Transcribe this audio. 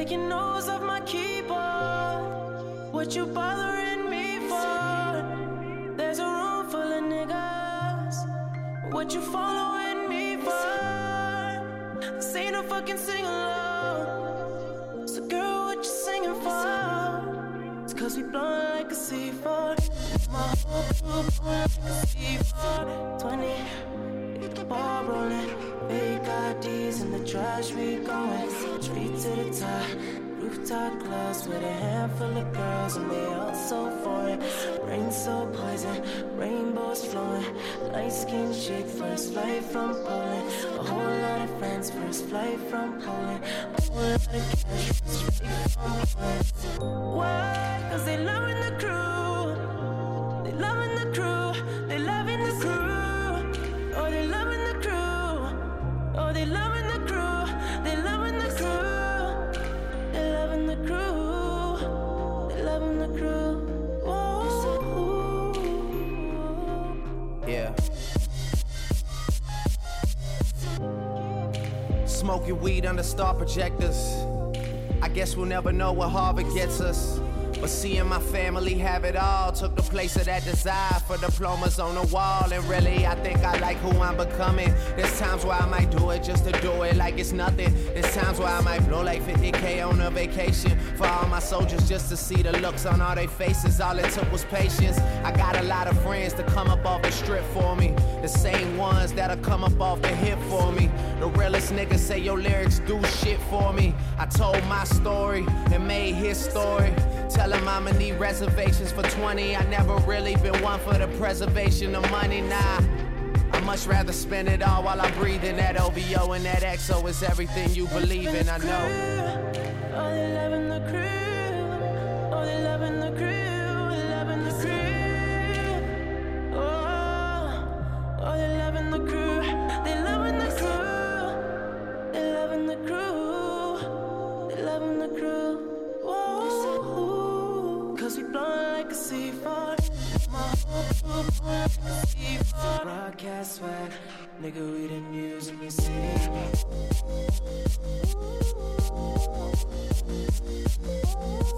Take your nose off my keyboard. What you bothering me for? There's a room full of niggas. What you following me for? This ain't a fucking sing-along. So girl, what you singing for? It's cause we blowin' like a C4. My whole crew blowin' like a C4. 20, get the ball rollin'. Big IDs in the trash, we going straight to the top. Rooftop clubs with a handful of girls and they all so foreign. Rain so poison, rainbows flowing. Light skinned chick, first flight from Poland. A whole lot of friends, first flight from Poland. A whole lot of cash, first flight from Poland. Why? Cause they loving the crew. They loving the crew. They loving the crew. Oh, they loving the crew. Oh, they loving the crew. They loving the crew. They loving the crew. They loving the crew. Whoa. Yeah. Smoking weed under star projectors. I guess we'll never know what Harvard gets us. But seeing my family have it all took the place of that desire for diplomas on the wall. And really, I think I like who I'm becoming. There's times where I might do it just to do it like it's nothing. There's times where I might blow like 50K on a vacation for all my soldiers just to see the looks on all their faces. All it took was patience. I got a lot of friends to come up off the strip for me. The same ones that'll come up off the hip for me. The realest niggas say your lyrics do shit for me. I told my story and made his story. Tell him I'ma need reservations for 20. I never really been one for the preservation of money, nah. I much rather spend it all while I'm breathing. That OVO and that XO is everything you believe in, I know. Oh, they loving the crew. Oh, they loving the crew. They loving the crew. Oh, they loving the crew. They loving the crew. They loving the crew. They loving the crew. Whoa. Cause we blowin' like a C4. My whole crew blowin' like a C4. Broadcast swag, nigga, we the news in the city.